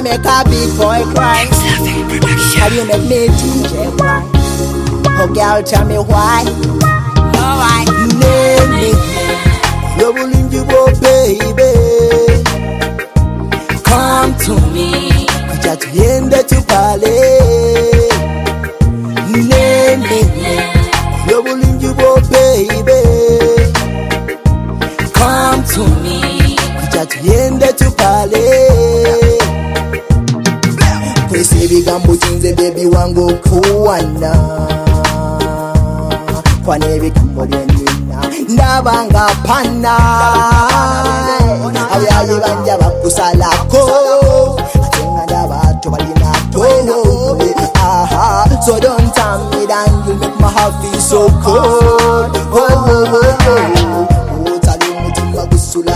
make a big boy cry. How you make me DJ cry? Oh girl, tell me why. Alright, name me. Loving you, oh baby. Come to me. Kuja tuende tupale. Name me. Loving you, oh baby. Come to me. Kuja tuende tupale. Kwese bigambo chinze baby wangu kuwana. Kwane bigambo lyenina ndabanga pana. Abayayi banja bakusalako atenga ndabato balinato. So don't tell me that you make my heart feel so cold. Tali mutima gusula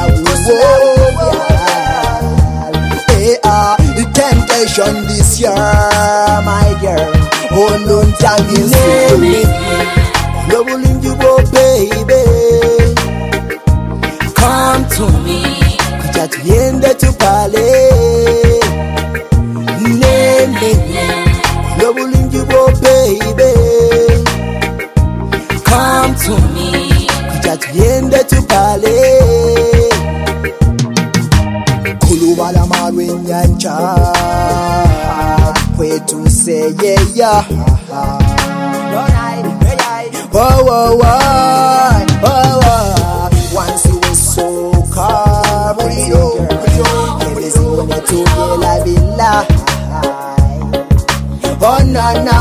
the temptation this year, my girl. Oh, don't tell me me. Loving you, oh baby. Come to me. Kuja tuende tupale. Name me. Loving you, oh baby. Come to me. Kuja tuende tupale. Kulubala marwe nyanja kwetu seyeya. Once you were so carbonated, everything that you feel like be lie. Oh na na,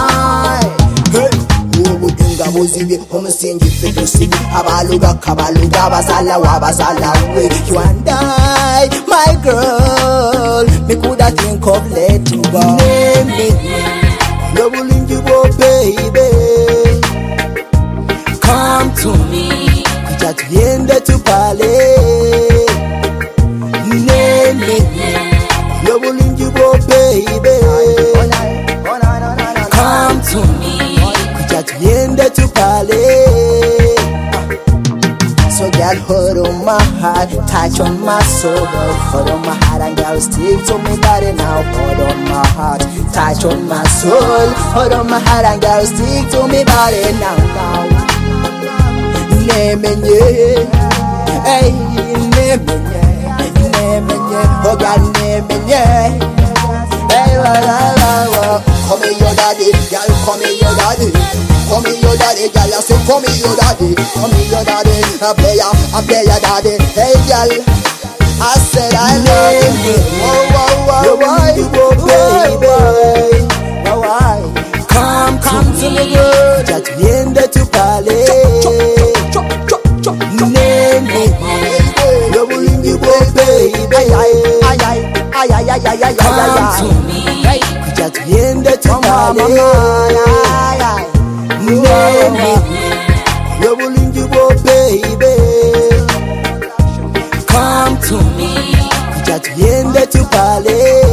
ubuginga buzibe umusingi fetusibi abaluga kabaluga basala wabasala we. You and I, my girl, me coulda think of let you go. Name me, loving you, oh baby. Come to me, kuja tuende tupale. Name me, loving you, oh baby. Come to me, kuja tuende tupale. So girl, hold on my heart, touch on my soul. Hold on my heart and girl, stick to me body now. Hold on my heart, touch on my soul. Hold on my heart and girl, stick to me body now. Nemenye, hey, nemenye, oh God, nemenye, hey, call me your daddy, girl, call me your daddy, call me your daddy, girl, I say call me your daddy, call me your daddy, I play your daddy, hey, girl, I said I love you, baby, come to me, girl, just in the tupale. Name me, loving you, oh baby. Come to me, kuja tuende tupale. Name me, loving you, oh baby. Come to me, kuja tuende tupale.